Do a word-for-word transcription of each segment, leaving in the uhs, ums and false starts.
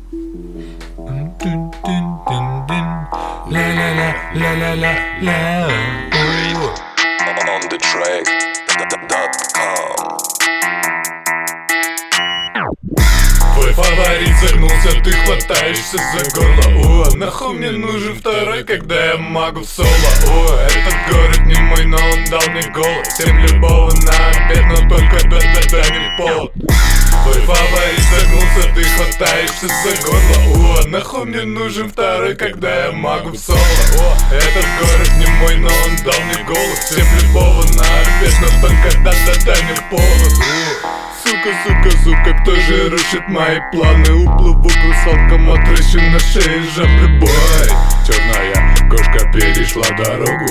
On the track dot com. Твой фаворит загнулся, ты хватаешься за горло. О, нахуй мне нужен второй, когда я могу в соло. О, этот город не мой, но он дал мне голос. Всем любого на обед, но только да-да-да не повод. Твой фаворит загнулся, ты хватаешься за горло. О, нахуй мне нужен второй, когда я могу в соло. О, этот город не мой, но он дал мне голос. Всем любого на обед, но только да-да-да не повод. О, сука, сука, сука, кто же рушит мои планы? Уплыву к русалкам, отращу на шее жабры, бой. Черная кошка перешла дорогу.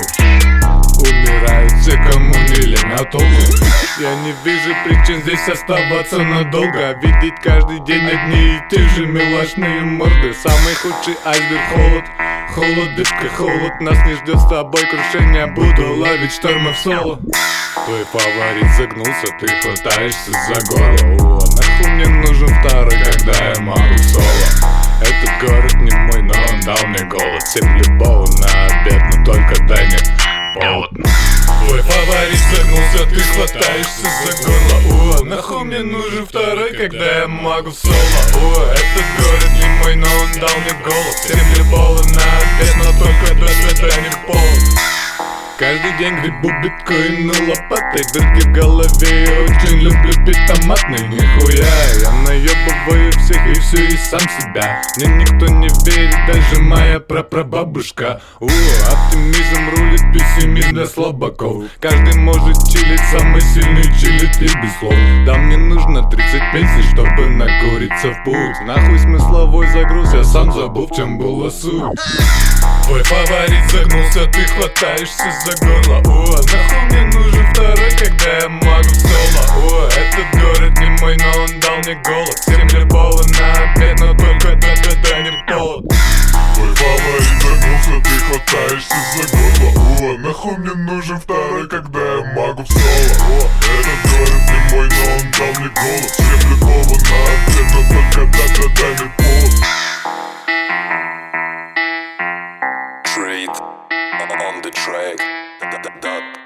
Умирают все, кому не лень от толку. Я не вижу причин здесь оставаться надолго. Видеть каждый день одни и те же милашные морды. Самый худший айсберг холод. Холод, дышка, холод. Нас не ждет с тобой крушение. Буду ловить штормы в соло. Твой фаворит загнулся, ты хватаешься за горло. О, нахуй мне нужен второй, когда я могу в соло. Этот город не мой, но он дал мне голос. Всем любого на обед, но только дай мне повод. Твой фаворит загнулся, ты хватаешься за горло. О, нахуй мне нужен второй, когда я могу в соло. О, этот город не мой, но он дал мне голос. Всем любого на обед, но только дай мне повод. Каждый день грибу биткоины лопатой. Дырки в голове, я очень люблю пить томатный. Нихуя, я наебываю всех и все, и сам себя. Мне никто не верит, даже моя прапрабабушка. О, оптимизм рулит, пессимизм для слабаков. Каждый может чилить, самый сильный чилит и без слов. Да мне нужно тридцать пенсий, чтобы накуриться в путь. Нахуй смысловой загруз, я сам забыл, в чем была суть. Твой фаворит загнулся, ты хватаешься за горло. О, нахуй мне нужен второй, когда я могу в соло. О, этот город не мой, но он дал мне голос. Всем любого на обед, но только да-да-да не повод. Твой фаворит загнулся, ты хватаешься за горло. О, нахуй мне нужен второй, когда я могу в соло. О, этот город не мой, но он дал мне голос. Всем любого на обед, но только да-да-да не повод. Trade on the track dot com.